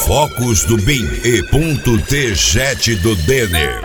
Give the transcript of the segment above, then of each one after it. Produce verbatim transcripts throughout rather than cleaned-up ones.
Focos do Bim e ponto T Jet do Denner.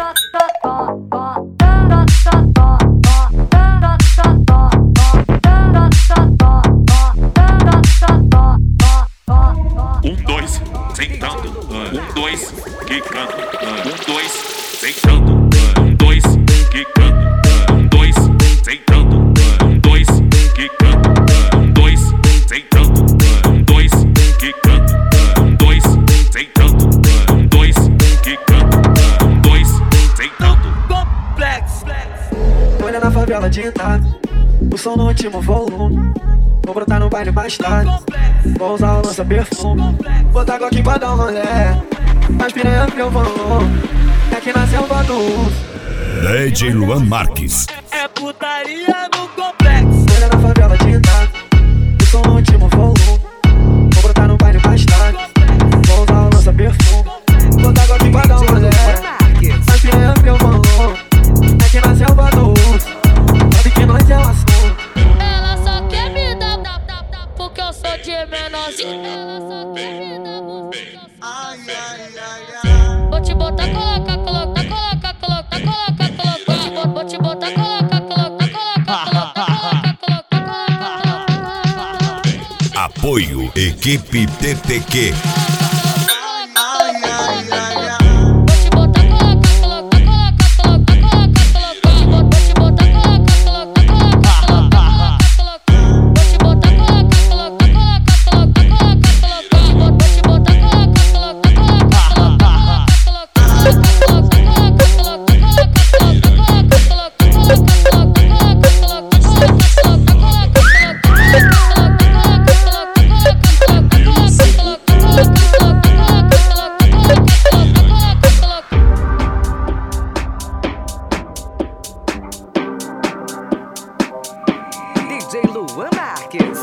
Um, dois, sentando. Um, dois, quicando. Um, dois, sentando. Um, dois, quicando. Um, dois, sentando. Um, dois, quicando. Um, dois, sentando. Um, dois, quicando. Um, dois, sentando. Um, dois, quicando. Um, dois, sentando. Complexo. Olha na favela de Itália, o som no último volume. Vou brotar no baile mais tarde, vou usar o lança perfume. Botar Glock pra dar um rolê, mas piranha meu volume. É que nasceu do uso. D J Luan Marques. É putaria no complexo. Olha na favela de Itália, o som no último volume. Vou brotar no baile mais tarde, vou usar o lança perfume. Botar Glock pra dar um rolê, mas piranha meu volume. É que nasceu do uso, sabe que nós é o assunto. Ela só quer me dar, dar, dar, dar, porque eu sou de menorzinho. Ela só quer me dar, porque eu sou. Vou te botar, coloca, coloca, coloca, coloca, coloca, coloca. Vou te botar, coloca, coloca, coloca, coloca, coloca, coloca. Apoio Equipe T T Q. D J Luan Marques.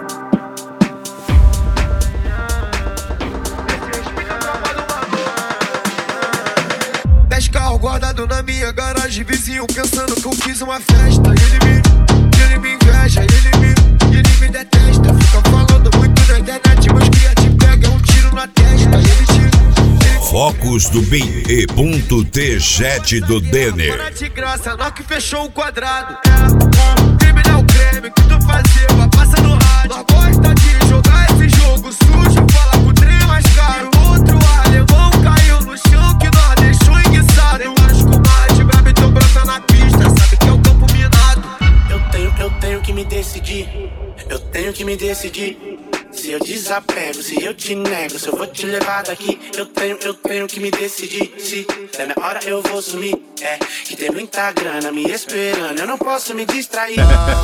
Dez carros guardados na minha garagem, vizinho pensando que eu fiz uma festa. Ele me, ele me inveja, ele me, ele me detesta. Fica falando muito na internet, mas cria te pega um tiro na testa. Ele te, ele... Focos do Bim e ponto T Jet do Denner. Para de graça, nós que fechou o quadrado. É, crime não creme, que tu fazia, vai passa no rádio. Nós gosta de jogar esse jogo sujo, fala com o trem mais caro. Outro alemão caiu no chão que nós deixou enguiçado. Eu acho que o mais brabo então brota na pista, sabe que é o campo minado. Eu tenho, eu tenho que me decidir. Eu tenho que me decidir. Se eu desapego, se eu te nego, se eu vou te levar daqui. Eu tenho, eu tenho que me decidir. Se é minha hora eu vou sumir. É, que tem muita grana me esperando, eu não posso me distrair.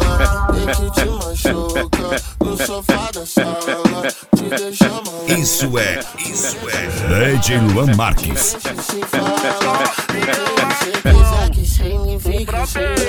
Isso é, isso é D J Luan Marques. Que significa